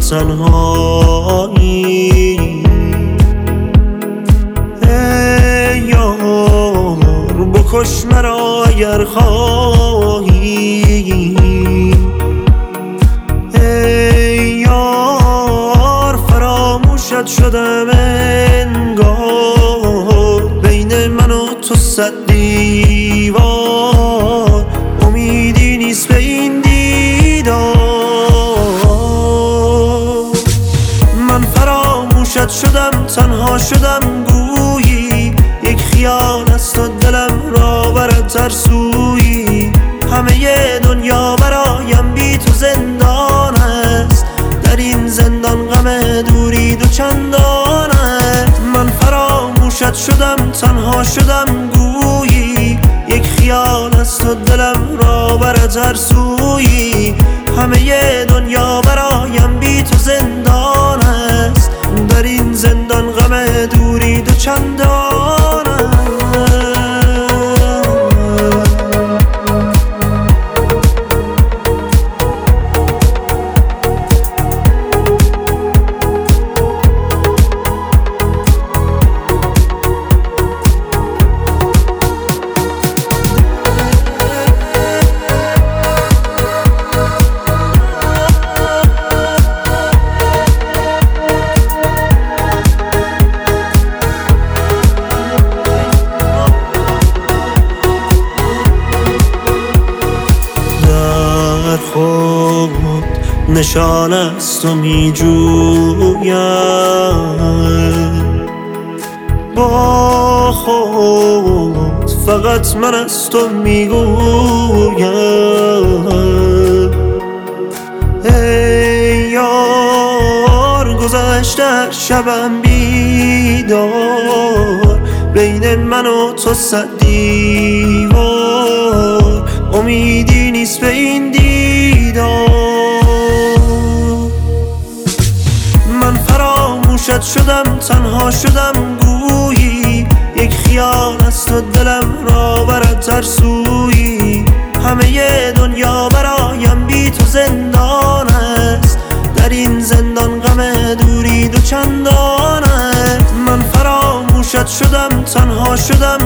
تنهایی. ای یار بکش مرا اگر خواهی، ای یار فراموشت شدم انگار، بین من و تو صد دیوار، امیدی نیست به این دیدار. من فراموشت شدم، تنها شدم، گویی یک خیال است و دلم را برد ترسویی. همه دنیا برایم بی تو زندان است، در این زندان غم دوری دو چندان است. من فراموشت شدم، تنها شدم، گویی یک خیال است و دلم را برد ترسویی. همه دنیا برایم بی تو زندان است، در این زندان غم دوری دو چندان است. خود نشان است و می جویم، با خود فقط من از تو می گویم. ای یار گذشته شبم بیدار، بین من و تو صد دیوار، امیدی نیست به این دیدار. من فراموشت شدم، تنها شدم، گویی یک خیال است و دلم را برد ترسویی. همه دنیا برایم بی تو زندان است، در این زندان غم دوری دو چندان است. من فراموشت شدم، تنها شدم،